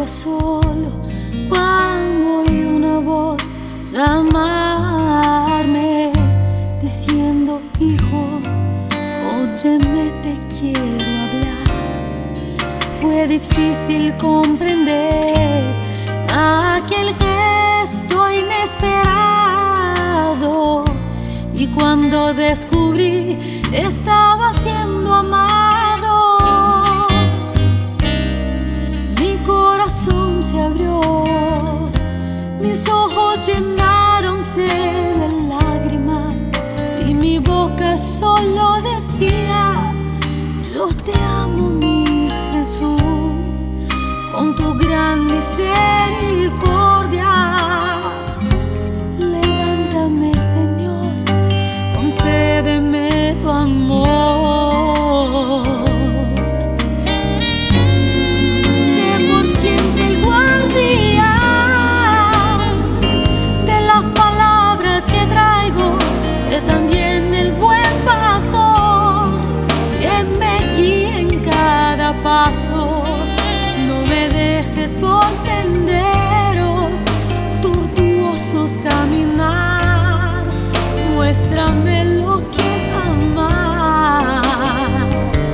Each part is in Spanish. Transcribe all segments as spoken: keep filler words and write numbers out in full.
estaba solo cuando oí una voz llamarme, diciendo: hijo, óyeme, te quiero hablar. Fue difícil comprender aquel gesto inesperado, y cuando descubrí estaba siendo amado, mi corazón se abrió, mis ojos llenáronse de lágrimas y mi boca solo decía: yo te amo, mi Jesús, con tu gran misericordia. Levántame, Señor, concédeme tu amor. Sé por siempre el guardián de las palabras que traigo. Sé también el buen pastor que me guía en cada paso. No me dejes por senderos tortuosos caminar. Muéstrame lo que es amar.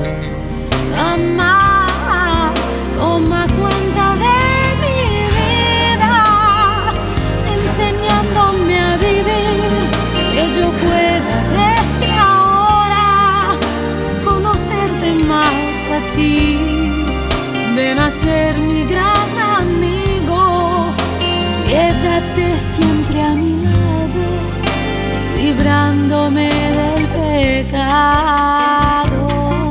Amar. Toma cuenta de mi vida, enseñándome a vivir, que yo pueda desde ahora conocerte más a ti. Ven a ser mi gran amigo, quédate siempre a mi lado, librándome del pecado.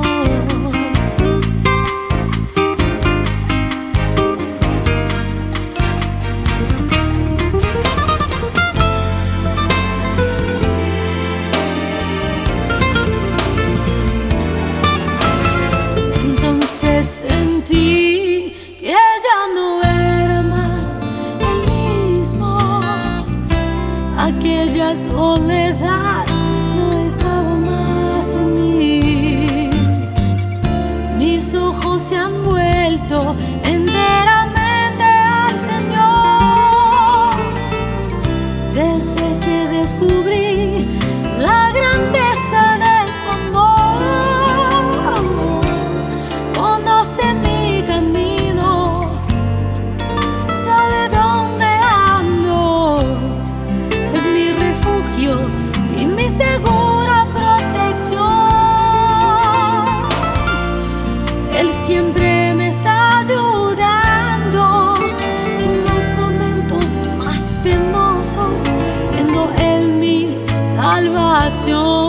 Entonces sentí que ya no era más el mismo. Aquella soledad no estaba más en mí. Mis ojos se han vuelto enteramente al Señor desde que descubrí la grandeza de su amor. Conoce mi camino, sabe dónde ando, es mi refugio y mi segura protección. Él siempre me está ayudando en los momentos más penosos, siendo Él mi salvación.